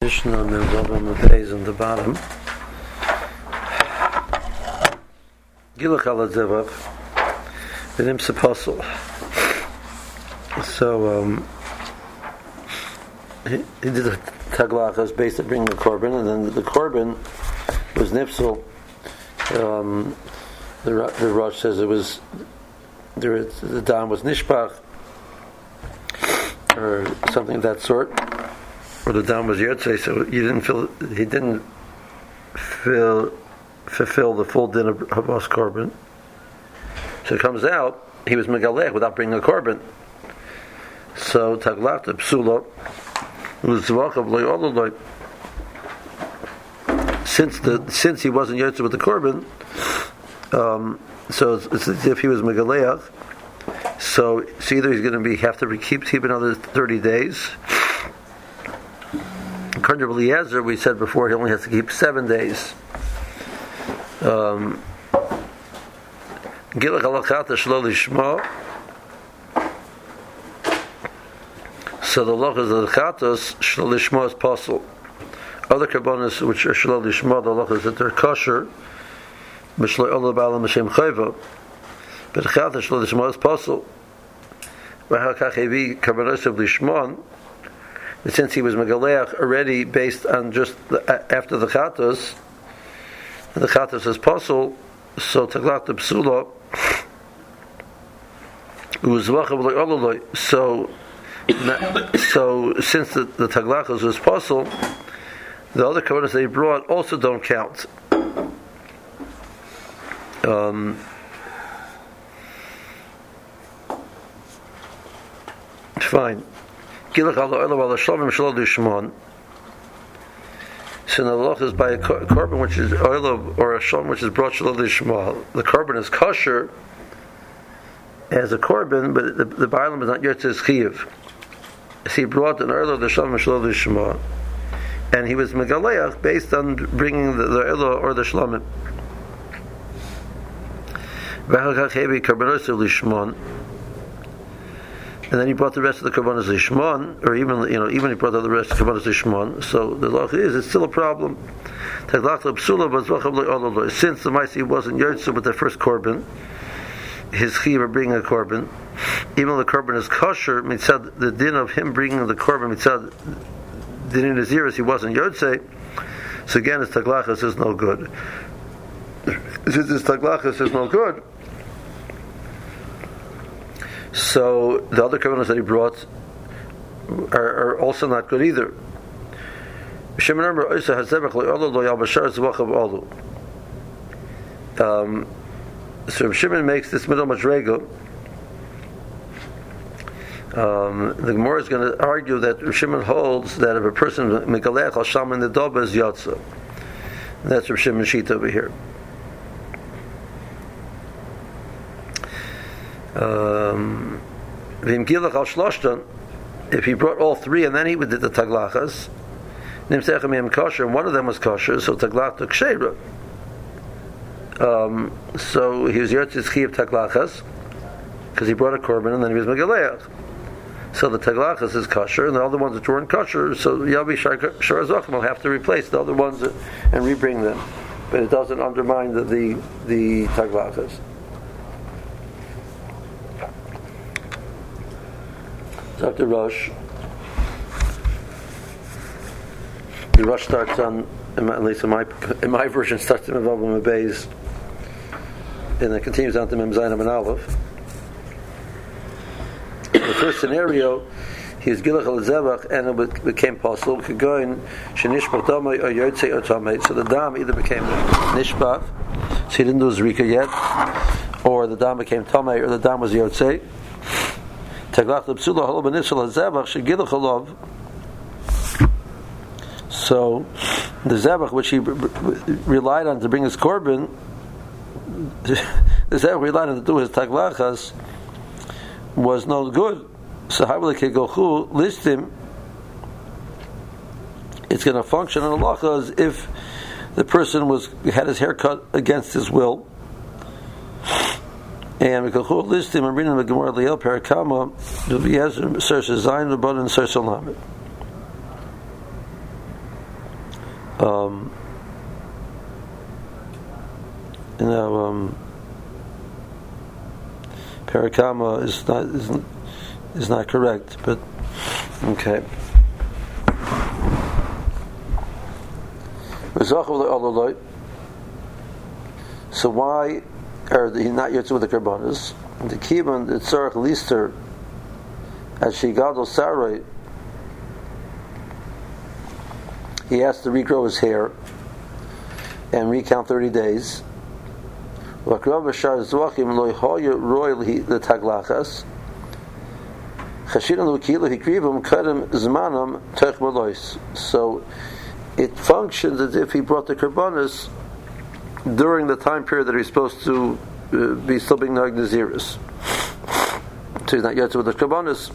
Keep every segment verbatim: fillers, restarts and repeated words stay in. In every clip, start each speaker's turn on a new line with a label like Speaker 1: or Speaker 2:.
Speaker 1: Mishnah and then on the days on the bottom. Gilach ala zevach v'nimsa posel. So um, he, he did the taglachas based on bringing the korban, and then the korban was nipsel. Um, the the Rosh says it was the, the dam was nishpach or something of that sort, or the dam was yotzei. So you didn't feel he didn't feel fulfill the full din of Havas korban. So it comes out he was megalech without bringing a korban. So taglach the psula was zvakav loy. Since the since he wasn't yotzei with the korban, um, so it's, it's as if he was megaleach. So, so either he's going to be have to keep keep another thirty days. According to Eliezer, we said before he only has to keep seven days. Um, Gilach halachata shlo lishma. So the lachas of the chatos shlo lishma is possible. Other karbonos which are shlo lishma, the lachas that they're kosher, mishlo olah ba'alam Hashem chayva. But chatos shlo lishma is possible. V'hakach karbonos of lishman. Since he was megaleach already based on just the, after the chatos, the chatos is possible. So taglach the psula was vachav. So so since the, the taglachos was possible, the other karbonos they brought also don't count. Um, fine. Gilach ala olam ala shlamim shlo lishman. So the loch is by a korban which is oil or a shlam which is brought shlo lishma. The korban is kosher as a korban, but the, the bailam is not yotzei chiyuv. So he brought an oil of the shlam shlo lishma, and he was megaleach based on bringing the, the oil or the shlamim. V'hakach hevi karbonos lishman. And then he brought the rest of the karbonos lishman, or even you know even he brought the rest of the karbonos lishman. So the law is it's still a problem. Since the Maisi wasn't yotzei with the first korban, his chiyuv of bringing a korban, even though the korban is kosher, mitzad the din of him bringing the korban mitzad din naziris he wasn't yotzei. So again, his taglachas is no good. Since his taglachas is no good. So the other korbanos that he brought are, are also not good either. Um, so Shimon makes this middle madrega. Um, the Gemara is going to argue that Shimon holds that if a person megalech al sham in the doba is yotza. That's Rav Shimon Shita over here. Um, if he brought all three and then he did the taglachas, and one of them was kosher, so taglach took sheira. Um, so he was yotzei chiyuv taglachas because he brought a korban and then he was megaleach. So the taglachas is kosher, and the other ones that weren't kosher, so Yavi Sharazachim will have to replace the other ones and rebring them, but it doesn't undermine the the, the taglachas. Doctor Rosh. The Rosh starts on, at least in my in my version, starts in Mevav Mebeis, and it continues on to Mem Zayin and Aleph. The first scenario, he is Gilach al Zevach, and it became possible. Kegoin shenishpach damay or yotzei or tamei. So the dam either became nishpach, so he didn't do zrika yet, or the dam became tamei, or the dam was yotzei. So the zebach which he relied on to bring his korban, the zebach relied on to do his taglachas was no good. So how will it go list him? It's going to function in halacha as if the person was had his hair cut against his will. And we could list him and read him the Gemara Liel Parakama, the Viezer, Sersha Zayin, the Bud, and Sersha Lamed. Um, you know, um, Parakama is not is, is not correct, but okay. So why are he not yet with the karbanos? The kibbutz the tzarich lister as she gadol sarai. He has to regrow his hair and recount thirty days. So it functions as if he brought the karbanos during the time period that he's supposed to uh, be still being nag naziris. So he's not yet with the karbanos.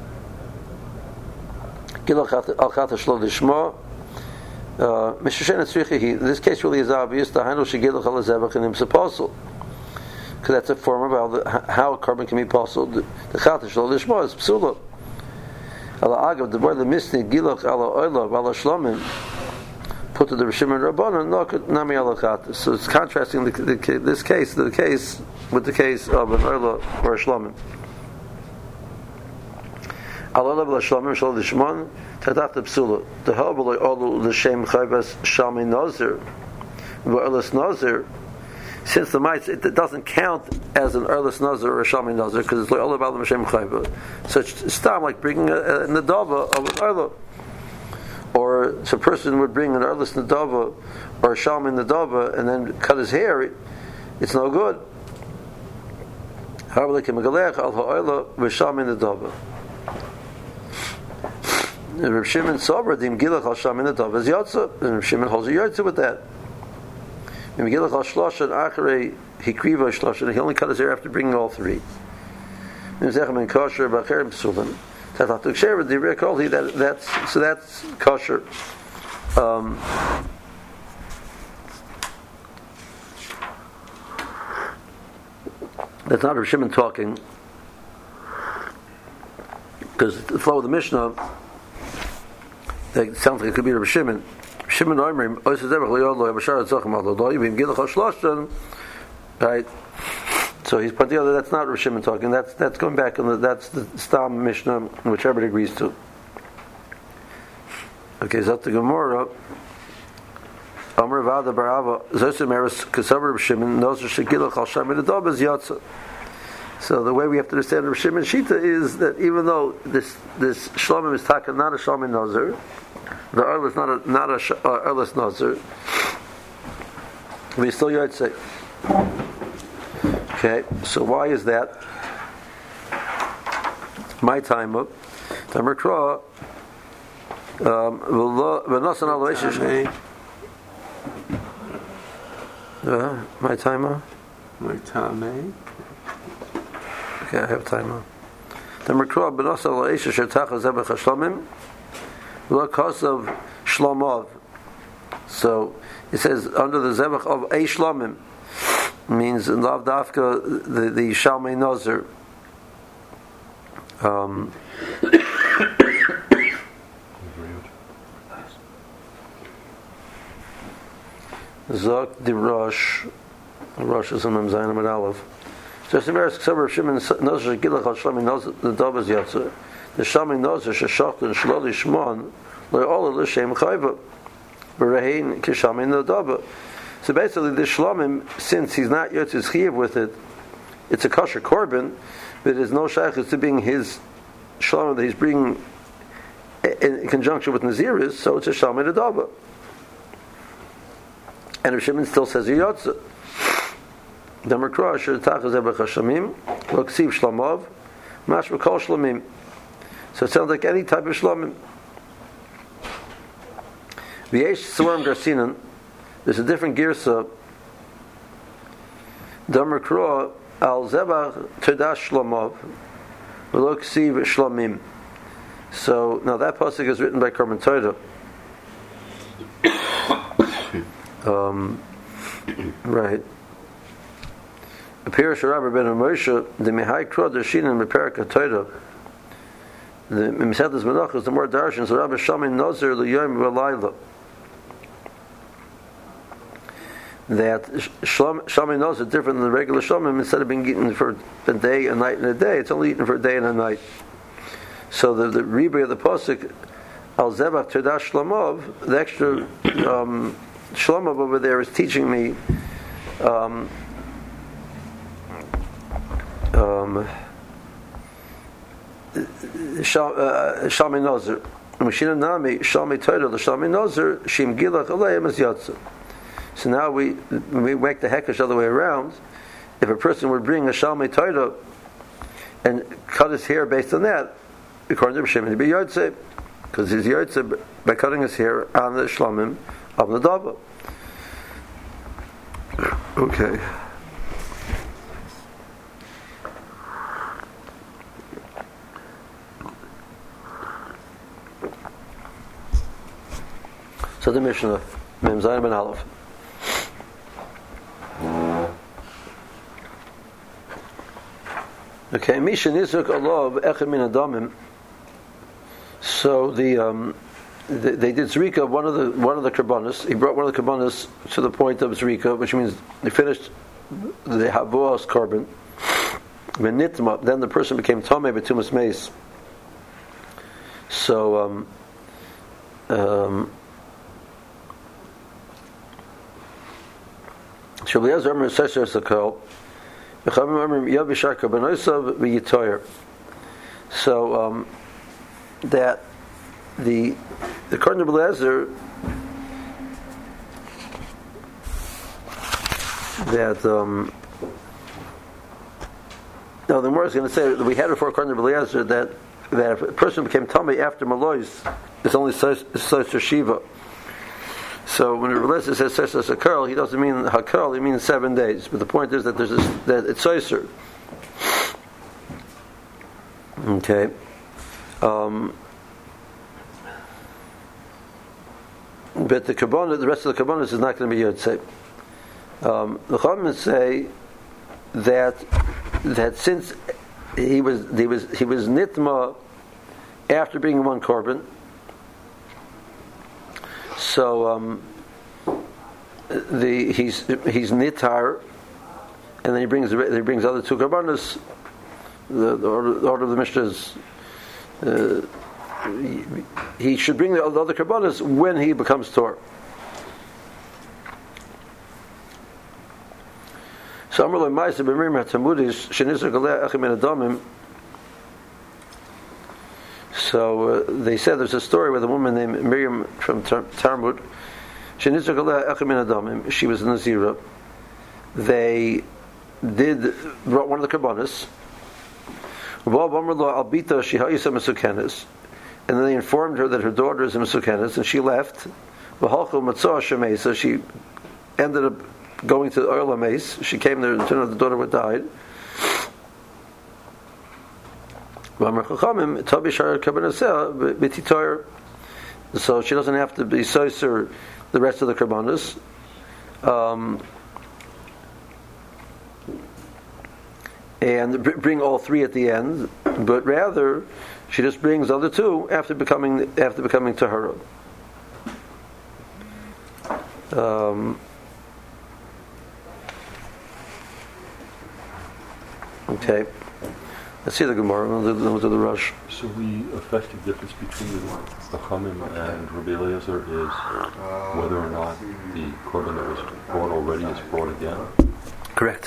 Speaker 1: Uh, in this case, really is obvious. Because that's a form of how, the, how a carbon can be possible. The chata shlo lishma is psula. Ala agav the more the misni gilach ala oila ala shlomim put to the Rishim and Rabbanan not nami ala chata. So it's contrasting the, the, this case the case with the case of an oila or a shlomim. Ala oila ala shlomim shlo lishman. The Habbaloi Olu L'Shem Chayvas Shalmi Nazir V'Erlis Nazir. Since the mites it doesn't count as an Erlis Nazir or a Shalmi Nazir because it's like all about the L'Shem Chayvas. So it's start like bringing a, a Nadava of an Erla. Or so a person would bring an Erlis Nadava or a Shalmi Nadava and then cut his hair. It, it's no good. Habbaloi K'Megalech Al Ha'Oila V'Shalmi Nadava. Reb Shimon Sober Dim Gilach Al Shamin Adav is Yotza, and Reb Shimon holds a Yotza with that. And Gilach Al Shlosha and Acharei Hikriva Shlosha, and he only cut his hair after bringing all three. And Zechem and Kosher Bacher Psulim. Tatat Tuksher the Rebbe called he that that's so that's kosher. Um, that's not Reb Shimon talking, because the flow of the Mishnah. It sounds like it could be Rabbi Shimon. Shimon Oimrim, right? So he's put together. That's not Rabbi Shimon talking. That's that's going back on the that's the Stam Mishnah, which everybody agrees to. Okay, so the Gemara. Amar Vada Barava Zosemeres Kasav Rabbi Shimon knows Shekilach Al Shamin Adab is Yatsa. So the way we have to understand Rav Shimon Shita is that even though this this shlomim is taka not a shlomim nazir, the earl is not a not a uh, earless nazir, we still yotze. Okay, so why is that? My time up. Tamer Kra. Um, my timer.
Speaker 2: My time.
Speaker 1: Okay, I have time on. The Merkra B'Nasa L'Eisha Shetach Zebech HaShlomim L'Kos of Shlomov. So it says under the Zebech of a Shlomim means in Lav Dafka the the Shalmei Nazir. Um. Zok the Rosh. Rosh is a Mem Zayin Amid Aleph. So Semeres Ksaber Shimon Nozer Gilach Al Shlami Nozer the Dobas Yatzer. The Shlami Nozer Sheshocht and Shloli Shmon Le'Ola L'Shem Chayva B'Rehein K'Shlami Nodaba. So basically, the Shlomim, since he's not Yotzis Chiyav with it, it's a kosher korban, but there's no shaykhs to being his Shlomim that he's bringing in conjunction with Naziris, so it's a Shlami Nodaba. And Rav Shimon still says Yotzah. The Merkra Shetach Zebech Hashamim L'Ksiv Shlomov Mashma Kol Shlomim. So it sounds like any type of Shlomim. V'yesh Svarim Garsinan. There's a different girsa. The Merkra Al Zebach Tedash Shlomov L'Ksiv Shlomim. So now that pasuk is written by Karman Torah. um, right. Appears Rabbi Ben Moshe the Mihai Krod Shin and Meperak Torah. The Misedas Menachos the more darshan so Rabbi Shamin Nazir the Yom V'Layla. that shlom, shlomim nozer is different than the regular shlomim. Instead of being eaten for a day, a night, and a day, it's only eaten for a day and a night. So the the rebbe of the pasuk al zebach terdash shlomov, the extra um, shlomov over there is teaching me um, um, shlomim nozer. Mashina nami shlomim torah the shlomim nozer shim gilach aleim as yatsa. So now we we make the hekesh the other way around. If a person would bring a shalmei Torah and cut his hair based on that, according to B'Shem, he'd be yotze, because he's yotze by cutting his hair on the shlamim of the dava. Okay. So the Mishnah, Mem Zayin Ben Aleph. Okay, Misha Nizuk Alav Echad Min Adamim. So the um, they, they did zrika of one of the one of the karbanos. He brought one of the karbanos to the point of zrika, which means they finished the havos carbon. Benitma, then the person became tamei betumas meis. So um, um, Shabli Amr Sesher Sakal. So um, that the the Korban Eliezer that um, no, the Gemara is going to say that we had it for Korban Eliezer that that if a person became tummy after Malois, it's only such a Shiva. So when Eliezer says such as a curl, he doesn't mean hakal; he means seven days. But the point is that there's this, that it's soiser. Okay. Um, but the kabbalah, the rest of the kabbalah is not going to be yotzei. Um, the Chachamim say that that since he was he was he was nitma after being one korban. So um, the he's he's nitar, and then he brings he brings other two karbanos. The, the, order, the order of the Mishnah is uh, he, he should bring the other karbanos when he becomes tor. So Amar Ma'aser b'Miriam HaTalmudis shenizar galeh echad min adamim. So uh, they said there's a story with a woman named Miriam from Talmud. She was a Nazira. They did brought one of the karbanos, and then they informed her that her daughter is a Mesukenes, and she left. So she ended up going to Oil HaMeis. She came there and turned out the daughter had died. So she doesn't have to be soiser the rest of the karbanos. Um, and bring all three at the end, but rather she just brings the other two after becoming after becoming tahara. Um, okay. Let's see the Gemara. We'll do, we'll do the rush.
Speaker 3: So the effective difference between the Chachamim and Rabbi Eliezer is whether or not the korban that was brought already is brought again.
Speaker 1: Correct.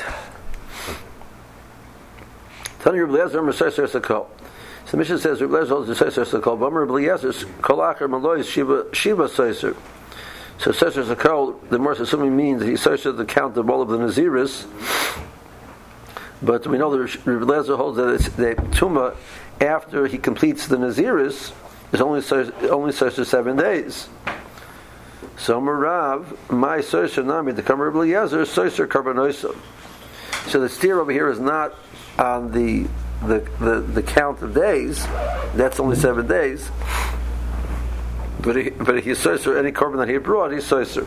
Speaker 1: Tani Rabbi Eliezer Meseser Sakal. So the Mishnah says Rabbi Eliezer holds the Seser Sakal. But Rabbi Eliezer Kol Acher Malois Shiva Shiva Seser. So Seser Sakal, the more assuming means that he Seser the count of all of the Naziris. But we know that Rabbi Eliezer holds that it's the Tuma after he completes the Naziris is only only such as seven days. So Marav, my Soiser Nami, the Kamar Rabbi Eliezer, Soiser Karbanoisa. So the steer over here is not on the the, the the count of days. That's only seven days. But he, but he's Soiser any korban that he brought, he's Soiser.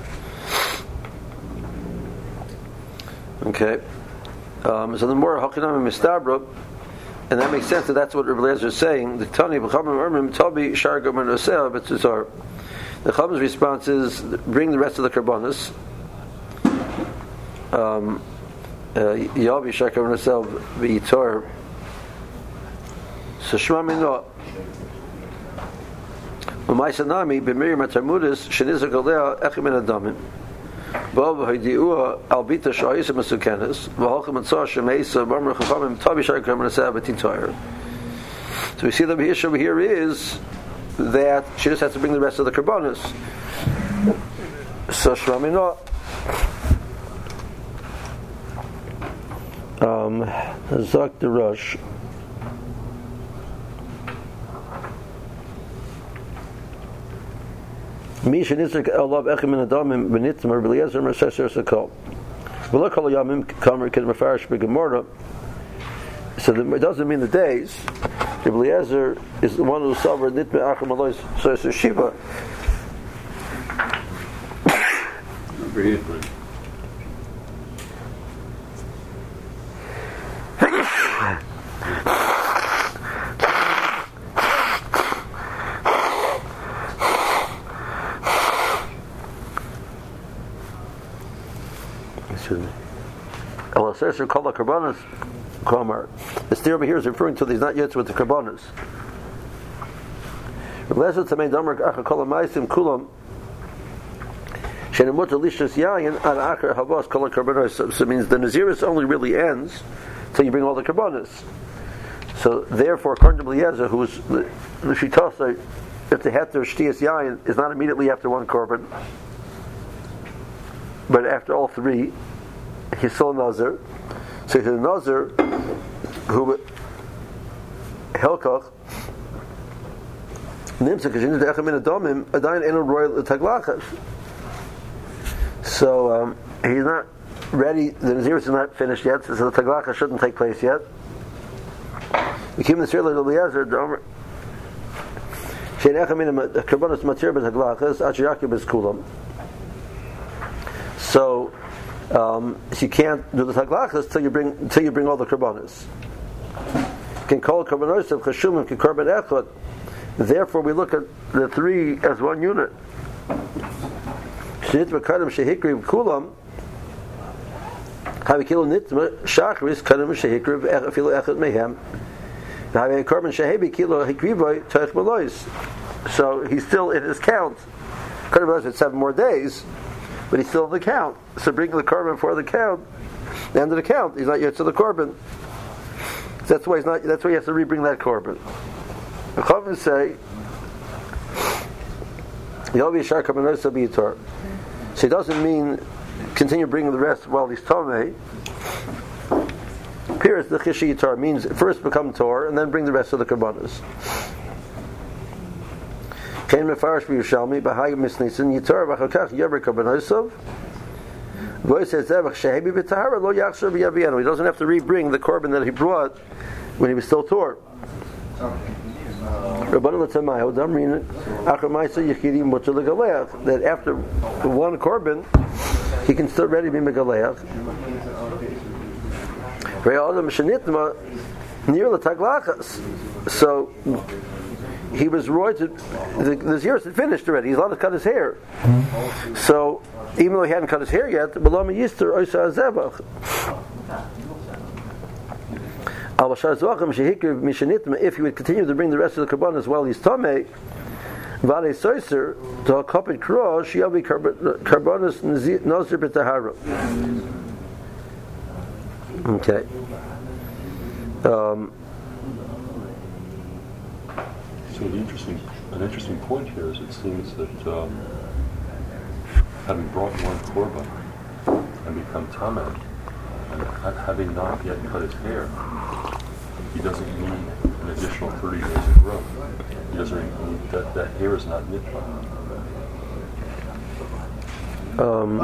Speaker 1: Okay. Um, so the more Hakinam Mistabra, and that makes sense that that's what Rabbi Eliezer is saying. The Tani B'Chamim Ermim Tabi Shargam and Oseh B'Tzar. The Chachamim's response is bring the rest of the karbanos, um, Yavi Shakar Nasel V'Yitor. So Shema Mino. Umaysanami b'Miriam Atamudis Shenizak Alea Echem Min Adamin. Bob Haidiua Albita Sha'isa Masukenis V'Holchem Atzah Shemeisa Bamar Chachamim Tavi Shakar Nasel V'Yitor. So we see the issue over here is that she just has to bring the rest of the karbanos. So Shema Mino. Um, Zak the Rush. Misha Nitzik Allah Echem Min Adamim Benitzim or Beliezer Merceser Sakol. V'lo Kol Yamim Kamer Kid Mefarish B'Gemorah. So it doesn't mean the days. Beliezer is the one who suffered Nitme Achim Alois Soser Shiva. The steer over here is referring to these not yet with the karbanos. So it means the Naziris only really ends until you bring all the karbanos. So therefore, according to Eliezer, who is the Shitasa, if the heter shtiyas yayin is not immediately after one korban, but after all three, he's still a nazir. So he's a nazir who helkach nimsa kashin de'echem min adamim adayin eno royal taglachas. So um, he's not ready. The nazirus is not finished yet, so the taglachas shouldn't take place yet. We came to the Sirla Eliezer. Shein echem min karbanos matir b'taglachas achiyakib is kulam. So. Um, so you can't do the taglachas till you bring until you bring all the karbanos. Can call karbanos of chashumim can karban echad. Therefore, we look at the three as one unit. Shnit v'kadam shehikriv kulam. Havikil nitma shachris kadam shehikriv afilu echad mehem. Having karban shehebi kilo hikrivoy toich malois. So he's still in his count. Kadam had seven more days. But he's still in the count. So bring the korban for the count. The end of the count, he's not yet to the korban. That's why he's not. That's why he has to re-bring that korban. The Chachamim say, "Yovi Yishar Kabanosa B'Yitor." So he doesn't mean continue bringing the rest while he's tamei. Pierce the Chishi Yitar means first become tor and then bring the rest of the korbanos. Kain mefarish b'Yushalmi b'Hagim misnisin yitar v'chakach yaver karbanosov. Voy says zevach shehebi b'tahara lo yachshor b'yavianu. He doesn't have to re-bring the korban that he brought when he was still tor. Rabbanan l'tamayu damrin achar ma'isa yichidi mutar l'galeach, that after one korban he can still ready be megaleach. Ve'adam shenitma near the taglachas. So he was royed to, the, the years had finished already. He's allowed to cut his hair. So even though he hadn't cut his hair yet, Balama Yister Oisa Azevach. If he would continue to bring the rest of the karbanos while he's tamei, Vale Soiser to Hakopit Kro, Shiavi Karbanos Nazir B'Tahara. Okay. Um,
Speaker 3: So the interesting, an interesting point here is it seems that um, having brought one korban and become tamei, and ha- having not yet cut his hair, he doesn't need an additional thirty days of growth. He doesn't need that. That hair is not nitma.
Speaker 1: Um.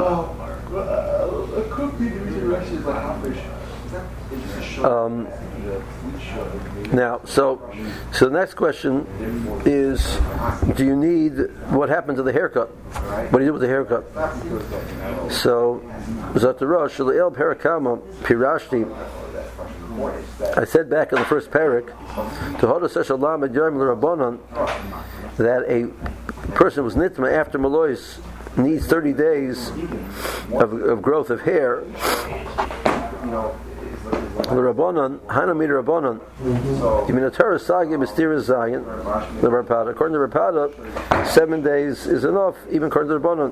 Speaker 1: Um, now, so so the next question is: do you need what happened to the haircut? What do you do with the haircut? So, Zatarosh Shaleil Parakama Pirashti. I said back in the first parak to Hodasesh Alam Yom L'Rabbanon that a person was nitma after Malois needs thirty days of, of growth of hair. The Rabbanon, Hana Mida Rabbanon, you mean a Torah Sagi B'Stira Zayin, the Rapada. According to Rapada, seven days is enough, even according to the Rabbanon.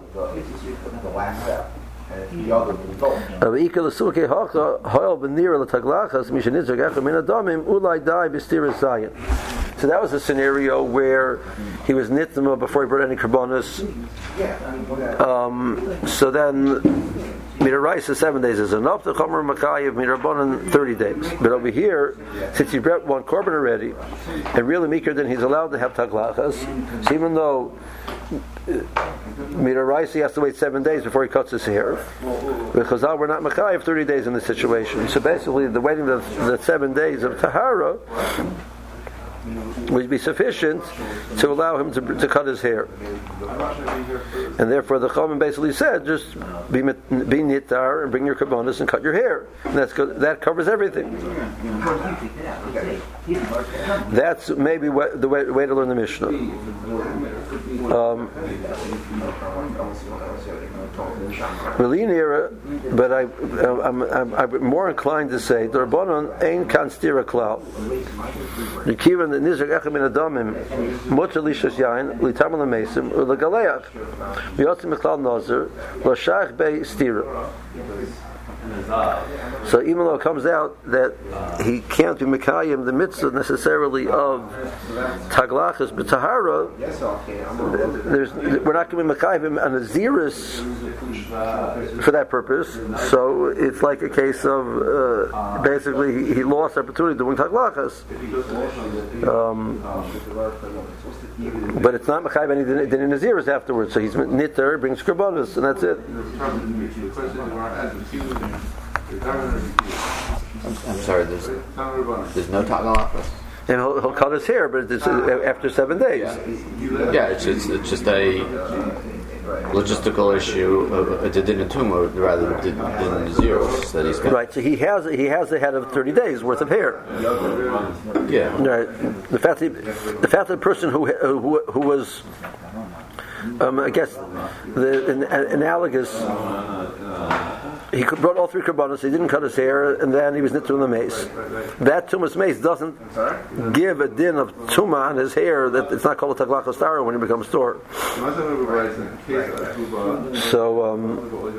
Speaker 1: So that was a scenario where he was nitma before he brought any karbonos. Um, so then, Midaraisa seven days is enough. The Chomer Makayev Midarabanan thirty days. But over here, since he brought one korban already, and really meeker, then he's allowed to have taglachas. So even though Midaraisa he has to wait seven days before he cuts his hair, because we're not Makayev thirty days in this situation. So basically, the waiting the, the seven days of Tahara would be sufficient to allow him to, to cut his hair, and therefore the Chachamim basically said, just be be nitar and bring your kabbanis and cut your hair. And that's good. That covers everything. That's maybe what, the way, way to learn the Mishnah. Um, but I, I'm, I'm, I'm more inclined to say the Rabbanon ain't kan stira klal. The kivan the nizrak echem min adamim mutter lishas yain litam lemesim ulegaleach v'yotzim miklal nazir l'shach bei stira. So even though it comes out that he can't be mekayim the mitzvah necessarily of taglachas b'tahara, there's, we're not going to be mekayim on a zirus for that purpose. So it's like a case of uh, basically he, he lost opportunity doing taglachas. Um, but it's not mekayim any din in the zirus afterwards. So he's nitter, brings karbonos, and that's it.
Speaker 4: I'm, I'm sorry, there's, there's no taglachas.
Speaker 1: And he'll, he'll cut his hair, but it's after seven days.
Speaker 4: Yeah, yeah it's, it's, it's just a logistical issue of a din and tumor rather than din zeros that he's got.
Speaker 1: Right, so he has he has a head of thirty days worth of hair.
Speaker 4: Yeah.
Speaker 1: Right. The fact that the fact that the person who who, who was um, I guess the an, an analogous. He brought all three karbanos. He didn't cut his hair, and then he was nitzu in the mace. That tumas mace doesn't give a din of tuma on his hair. That it's not called a taglachas tara when he becomes tor. So um,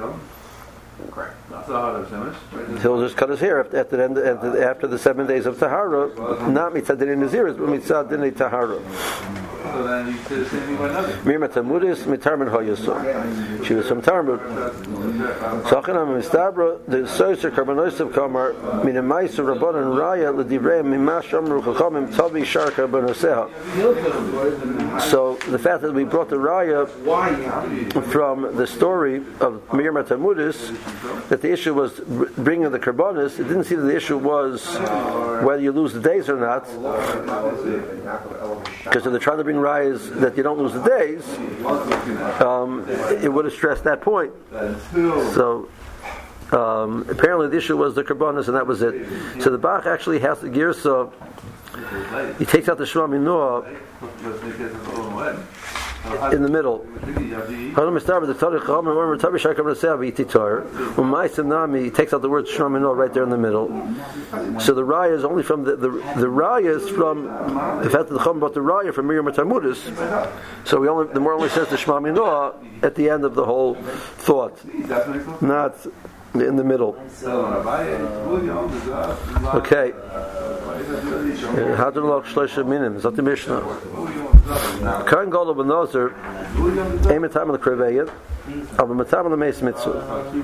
Speaker 1: he'll just cut his hair after, after, the, end, after, after the seven days of tahara. Not mitzad din naziris, but mitzad din tahara.
Speaker 5: So then you say the same thing about another.
Speaker 1: Mirma Tamudis, Mitarman Hoyaso. She was from Talmud. Sachanam Mistabra, the Soser Karbonosav Kamar, Minamais of Rabbanan Raya, Ledibre, Mimash Amru Chachamim, Tabi Shar Karbonoseha. So the fact that we brought the Raya from the story of Mirma Tamudis, that the issue was bringing the Karbonis, it didn't see that the issue was whether you lose the days or not. Because if they're trying to bring rayas that you don't lose the days, um, it would have stressed that point. So um, apparently the issue was the karbonos, and that was it. So the Bach actually has the girsa. He takes out the Shema Minua in the middle. He takes out the word Shema Minua right there in the middle. So the raya is only from the the, the raya is from the fact that the Chacham brought the raya from Miriam Tamudis. So we only the more only says the Shema Minua at the end of the whole thought, not in the middle. Okay. How to look shleisha minim? Is that the Mishnah? Kain Gadol ben Nazir, aim matam on the kreveyet, of a matam on the meis mitzvah.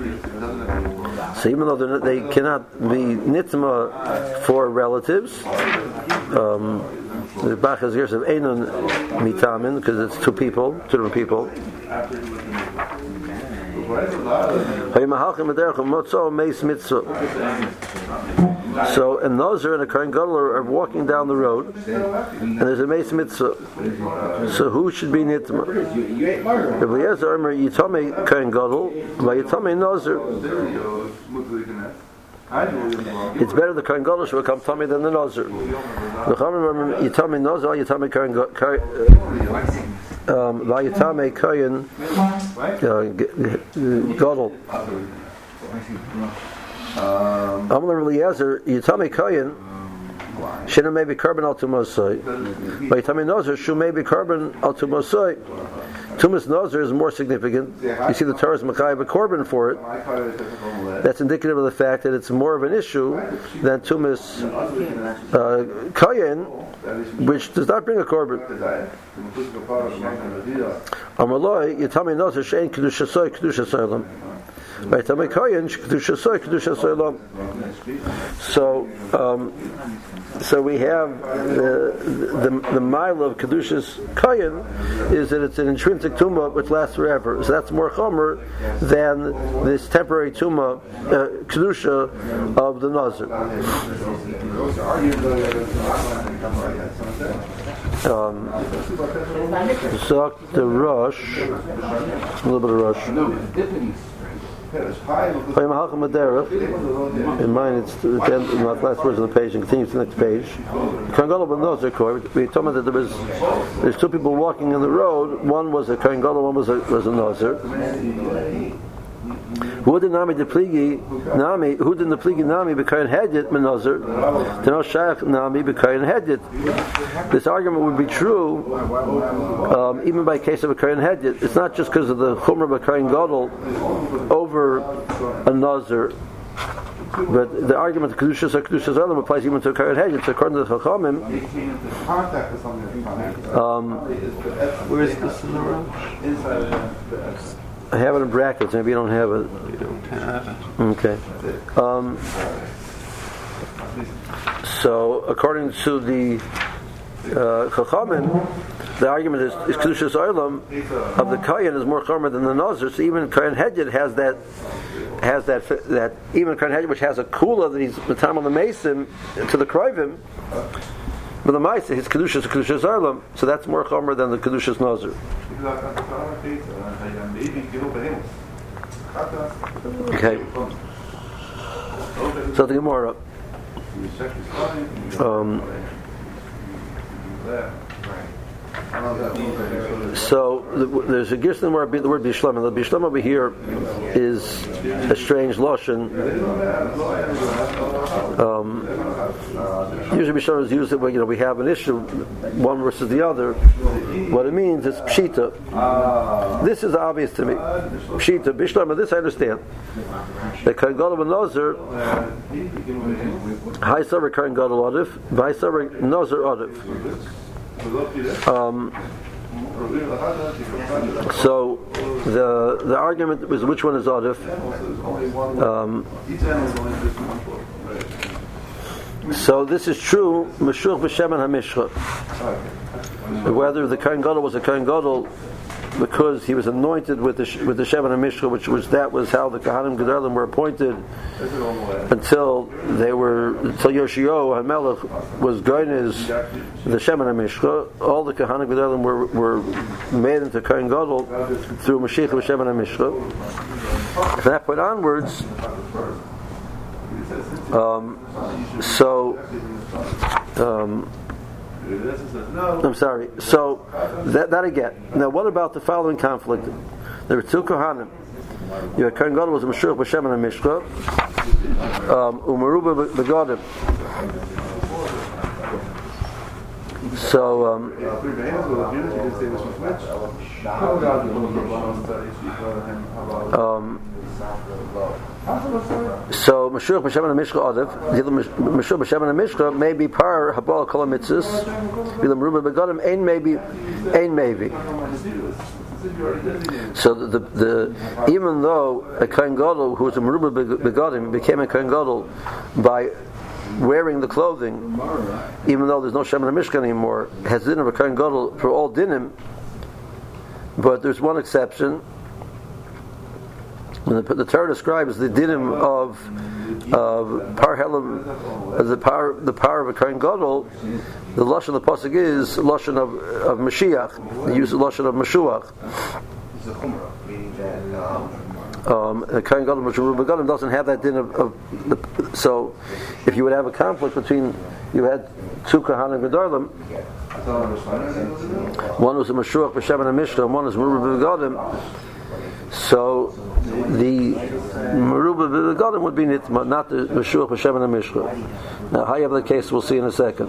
Speaker 1: So even though they cannot be nitma for relatives, um, the Bach has years of einon mitamin because it's two people, two different people. So a Nazir and a Kohen Gadol are walking down the road, and there's a Meis Mitzvah. So who should be Nitma? Rabbi Eliezer Omer Yitame Kohen Gadol, Vayitame Nazir. It's better the Kohen Gadol should become Tame than the Nazir. The Chachamim Yitame Nazir, Yitame Kohen Gadol. Vayitame Koyin Gadol. Amar Eliezer Yitame Koyin. Shina may be carbon al tumasoi. Vayitame Nozer Shu may be carbon al tumasoi. Tumas Nozer is more significant. You see the Torah is Machayev a korban for it. That's indicative of the fact that it's more of an issue than Tumas uh, Kayin, which does not bring a korban. Amaloi Yitame Nozer Shein Kedusha Soy Kedusha Soilam. Vayitame Kayin Kedusha Soy Kedusha Soilam. So. Um, So we have the the, the mile of Kedushas Kayin is that it's an intrinsic tumah which lasts forever. So that's more chomer than this temporary tumah uh, Kedusha of the Nazir. Um, Zok the Rosh, a little bit of Rosh. In mine, it's the end, the last words of the page and continues to the next page. We told me that there was there's two people walking in the road. One was a Kohen Gadol, one was a was a Nazir. Who did Nami the Pligi Nami? Who did the Pligi Nami be Kohen Hedit Menazir? To no Shaykh Nami be Kohen Hedit. This argument would be true um, even by case of a Kohen Hedit. It's not just because of the Chumrah of a Kohen Gadol over a Nazir, but the argument of Kedushas or Kedushas Olam applies even to a Kohen Hedit. So according to the Chachamim, um,
Speaker 2: where is this in the room?
Speaker 1: I have it in brackets. Maybe you don't have it.
Speaker 2: You don't have it.
Speaker 1: Okay. Um, so, according to the uh, Chachamim, the argument is, is Kedushas Olam of the Kayin is more chomer than the Nazir. So even Kohen Hedjed has that, has that that even Kohen Hedjed, which has a kula that he's matam on the mason to the Kroivim, but the Maisa his Kedushas Kedushas Olam. So that's more chomer than the Kedushas Nazir. Okay. So the Gemara. Um, so the, there's a gift in the word, the word Bishlam, and the Bishlam over here is a strange lashon. Um, usually Bishlam is used when you know we have an issue, one versus the other. What it means is pshita. This is obvious to me. Pshita, Bishlam, and this I understand. The Kohen Gadol and Nazir, High Savar Kohen Gadol Adif, High Savar Nazir Adif. Um, so the the argument was which one is Adif. Um, so this is true. Meshuch b'shemen hamishcha. Whether the Kohen Gadol was a Kohen Gadol because he was anointed with the with the Shemen HaMishcha, which was that was how the Kohanim Gedolim were appointed until they were until Yoshio HaMelech was going as the Shemen HaMishcha. All the Kohanim Gedolim were were made into Kohen Gadol through Mashiach with Shemen HaMishcha. From that point onwards, um, so. Um, I'm sorry. So that that I get. Now, what about the following conflict? There were two Kohanim. You had Kohen Gadol was a Meshurach b'Shemen HaMishcha, Umaruba b'Gadim. So. Um, um, So Meshurach b'Shemen HaMishcha Adav, Meshurach b'Shemen HaMishcha may be par habal kol mitzvos, v'lam ruba begadim ein maybe, ein maybe. So the, the, the even though a Kohen Gadol who was a meruba begadim became a Kohen Gadol by wearing the clothing, even though there's no Shemen HaMishcha anymore, has din of a Kohen Gadol for all dinim. But there's one exception. When the, the Torah describes the dinim of of par helam, as the power the power of a Kohen Gadol, the lashon of the pasuk is lashon of of Mashiach. They use the lashon of Mashuach. Um, the Kohen Gadol which Meruba Begadim doesn't have that din of, of the, so if you would have a conflict between, you had two Kohanim Gedolim, one was a Meshuach B'Shem and a Mishka, and one is Meruba Begadim. So the Meruba Begadim would be Nitma, not the Meshuach B'Shem and a Mishka. Now, how you have the case, we'll see in a second.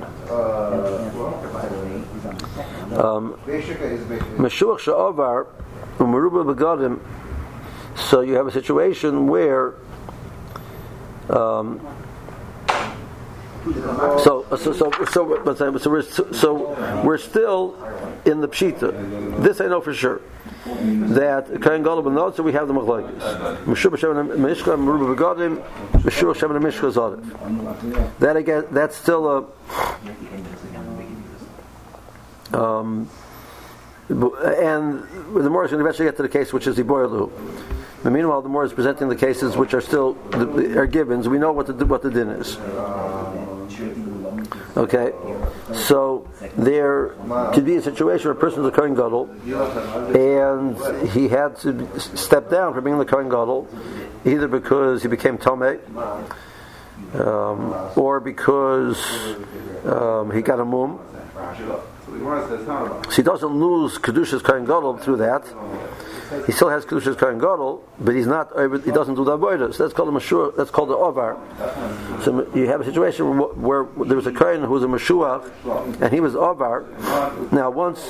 Speaker 1: Um, Meshuach Sha'avar Meruba Begadim. So you have a situation where um, so so so so, but so we're so we're still in the pshita. This I know for sure that Kohen Gadol ben so we have the machlokes. Meshuach B'Shem and Mishka, Meruba Begadim, Meshuach B'Shem and Mishka Zadif. That again, that's still a um, and the more is going to eventually get to the case which is the Boilu. But meanwhile, the more is presenting the cases which are still are givens. We know what the what the din is. Okay, so there could be a situation where a person is a Kohen Gadol and he had to step down from being the Kohen Gadol, either because he became Tomei, um, or because um, he got a mum. So he doesn't lose Kedushas Kohen Gadol through that. He still has Kedushas Kohen Gadol, but he's not. He doesn't do the avodah. So that's called a mashur. That's called the ovar. So you have a situation where, where there was a Kohen who was a mashuach, and he was ovar. Now, once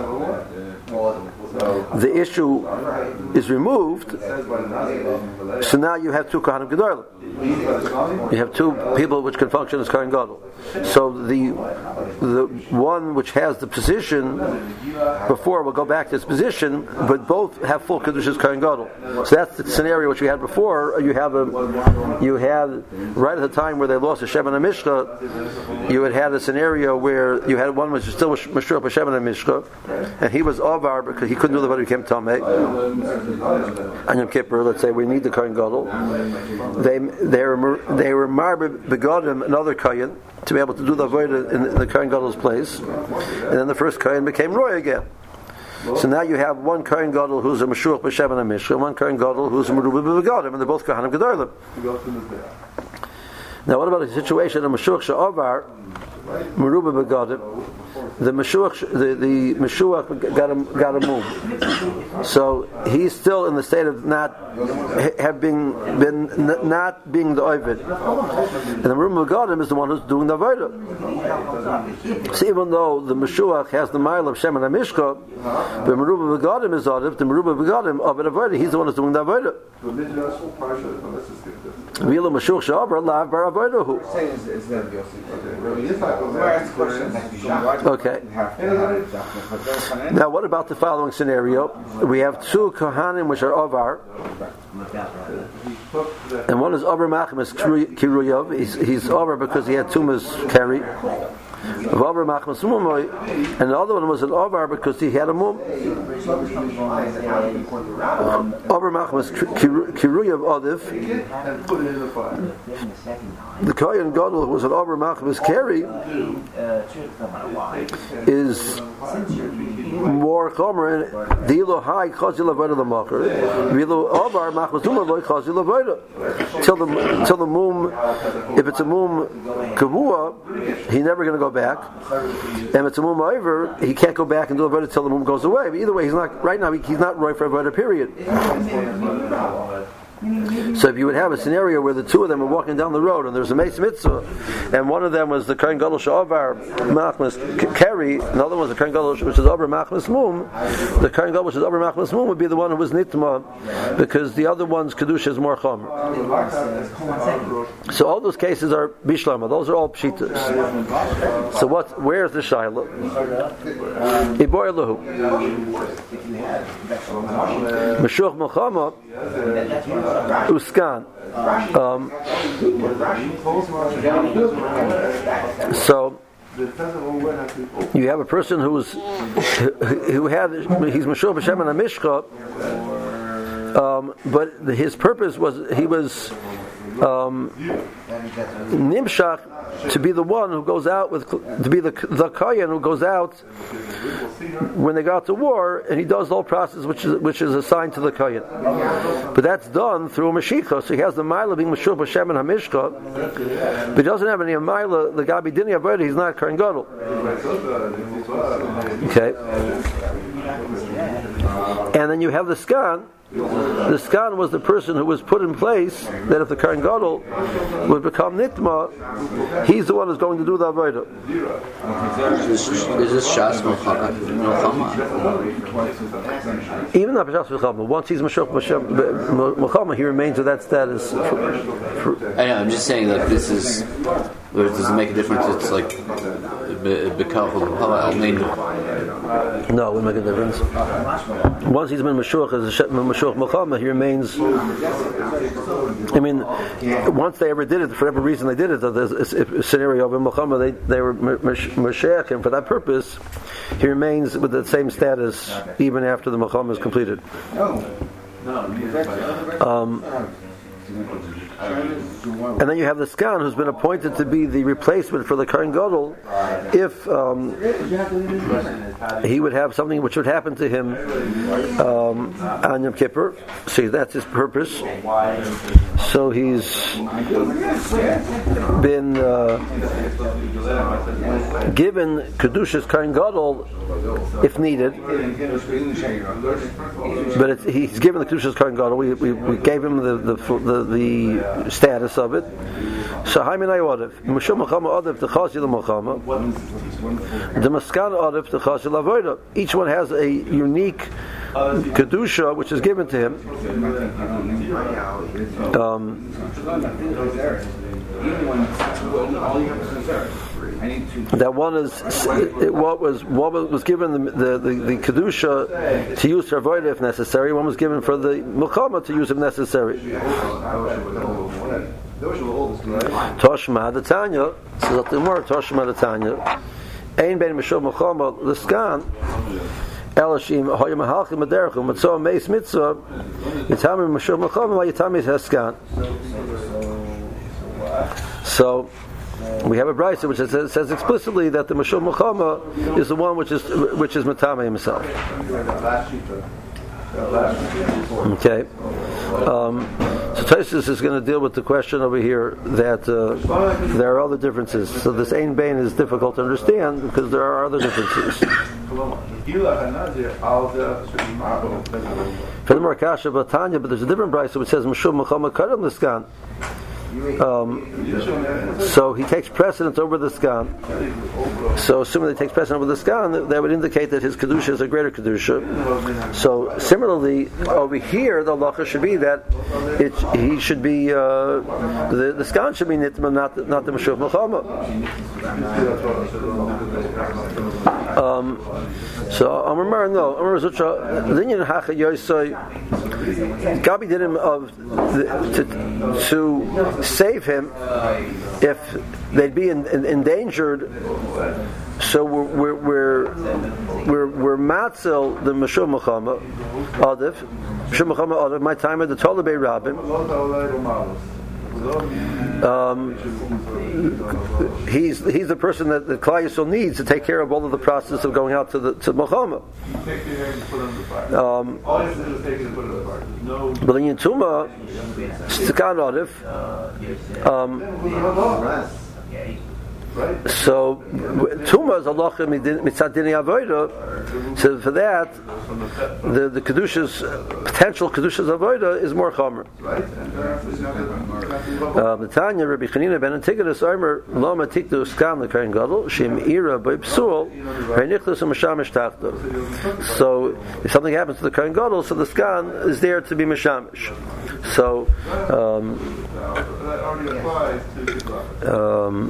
Speaker 1: the issue is removed, so now you have two Kohanim Gedolim. You have two people which can function as Kohen Gadol. So the the one which has the position before will go back to its position, but both have full Kedushas Kohen Gadol. So that's the scenario which we had before. You have a, you had right at the time where they lost a Shem and a Mishka, you had had a scenario where you had one which was still Meshuach B'Shem and a Mishka, and he was Avar because he couldn't do the but he became Tamei. And Yom Kippur, let's say we need the Kohen Gadol. They they were they were Marbe Begadim another Kohen to be able to do the avodah in the Kohen Gadol's place, and then the first Kohen became Roy again. So now you have one Kohen Gadol who's a Meshuach B'Shem and a Mishka, one Kohen Gadol who's a Meruba Begadim, and they're both Kohanim Gedolim. Now, what about a situation of Meshuach Sha'avar Meruba Begadim? The Meshuach, the, the Meshuach got a got a move. So he's still in the state of not have been been not being the Ovid, and the Meruba Begadim is the one who's doing the Avodah. So even though the Meshuach has the mile of Shem and Mishka, the Meruba Begadim is Ovid. The Meruba Begadim of an Avodah, he's the one who's doing the Avodah. V'ilo Meshuach Sha'avar lav bar Avodahu. Okay. Now, what about the following scenario? We have two Kohanim which are Ovar, and one is Ovar Machmas Kiruyov. He's, he's Ovar because he had Tumas carry. Ovar Machmas Mumoy, and the other one was an Ovar because he had a mum. Ovar Machmas Kiruyov Odiv. The Kohen Gadol who was an Ovar Machmas carry is more chomer. Dilo high chazil avoda l'macher. Dilo Ovar Machmas Mumoy chazil avoda. Till the till the mum, if it's a mum kavua, he's never going to go back, and if it's a mum over, he can't go back and do avodah till the mum goes away. But either way, he's not right now. He's not right for avodah. Period. So if you would have a scenario where the two of them are walking down the road and there's a Meis Mitzvah, and one of them was the Kohen Gadol Sha'avar Machmas Keri, another one was the Kohen Gadol which is Avar Machmas Mum, the Kohen Gadol which is Avar Machmas Mum would be the one who was Nitma, because the other one's Kedusha is more Chomer. So all those cases are Bishlama, those are all Pshitas. So what? Where's the Shiloh? Ibor Lahu Meshuach Melchama Uskan. Um, so you have a person who's who had he's Meshuach B'Shem and a Mishka, um, but his purpose was he was um, nimshach to be the one who goes out with to be the the kohen who goes out when they go out to war, and he does the whole process which is which is assigned to the kohen. But that's done through a mashiach, so he has the mila being mashuach b'shem and hamishcha, but he doesn't have any mila. The gabi dini avoda, he's not kohen gadol. Okay, and then you have the skan. The skan was the person who was put in place that if the Kohen Gadol would become nitma, he's the one who's going to do the avodah.
Speaker 4: Is this Shas Milchama?
Speaker 1: Even not Shas Milchama. Once he's Mashuach Milchama, he remains with that status. For, for
Speaker 4: I know. I'm just saying that this is. Does it make a difference? It's like
Speaker 1: no, it wouldn't make a difference. Once he's been Mashuach as a Mashuach Milchama, he remains. I mean, once they ever did it, for whatever reason they did it, there's a scenario of a Milchama, they they were Mashiach, and for that purpose, he remains with the same status even after the Milchama is completed. Um, And then you have the skan who's been appointed to be the replacement for the Kohen Gadol if um, he would have something which would happen to him um, on Yom Kippur. See, that's his purpose. So he's been uh, given Kedushas Kohen Gadol if needed, but it's, he's given the Kedushas Kohen Gadol. We, we, we gave him the the, the, the status of it. So Haiminai Odif, Mashum Machama Odif to Chasi the Machama, the Maskan Odif to Chasi Lavoida. Each one has a unique Kedusha which is given to him. Um, that one is what was what was given the the, the, the kedusha to use for avodah if necessary. One was given for the milchama to use if necessary. Toshma the Tanya says that the more Toshma the Tanya ein ben mishum milchama l'skan elashim hoyim halchim aderechum mitzvah meis mitzvah yitamim mishum milchama yitamim haskan. So we have a brayso which says, says explicitly that the Mashul Milchama is the one which is which is Matame himself. Okay. Um, so Tosfos is going to deal with the question over here that uh, there are other differences. So this Ein Bain is difficult to understand because there are other differences. For the Markasha Batanya, but there's a different brayso which says Mashul Milchama Kadam L'skan. Um, so he takes precedence over the skan. So assuming that he takes precedence over the skan, that would indicate that his kedusha is a greater kedusha. So similarly, over here, the halacha should be that it he should be uh, the the skan should be nitma, not the, not the Mashuf Milchama. Um, so Amar no, Amar Zutra Linyan Hacha Yosei Gabi did him of to, to save him if they'd be in, in, endangered. So we're we're we're we're matzel the Mashum Milchama Adif Mashum Milchama Adif my time at the Tolabei Rabbim. Um, he's he's the person that the Klal Yisrael needs to take care of all of the process of going out to the to Milchama. Um, but in Yituma, Stikkan Adif. Um, So Tuma is halacha mitzad dinei avoda. So for that, the the kedushas potential kedushas avoda is more chomer. The Tanya Rabbi Chanina ben Antigonus Omer lo matikdu skan l'kain gadol shem ira b'psul ha'nichlas u'mashamish tachto. So if something happens to the kain gadol, so the skan is there to be mashamish. So. Um, um,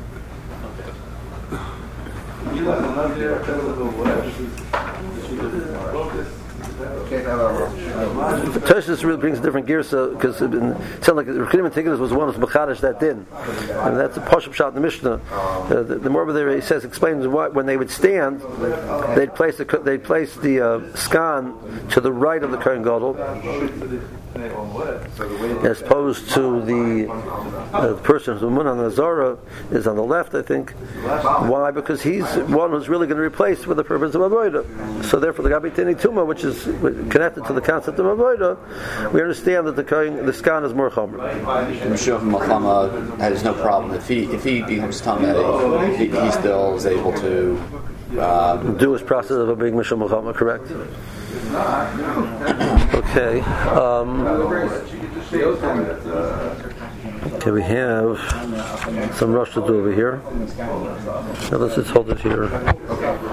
Speaker 1: Tosfos really brings a different gear, so because it sounds like Rechinim Antigonus was one of Machadish that din, and that's a Pashup shot in the Mishnah. Uh, the, the more there he says explains what when they would stand, they'd place the they'd place the uh, skan to the right of the Kohen Gadol. as opposed to the uh, person who's Mun on the Zara is on the left, I think. Why? Because he's one who's really going to replace for the purpose of Avodah. So therefore, the Gabi Tini Tuma, which is connected to the concept of Avodah, we understand that the the skan is more chomer.
Speaker 4: Mashiach Malchama has no problem if he if he becomes tamei, he, he still is able to um,
Speaker 1: do his process of being Mishum Malchama, correct? Okay. Um, okay, we have some rush to do over here. Now let's just hold it here.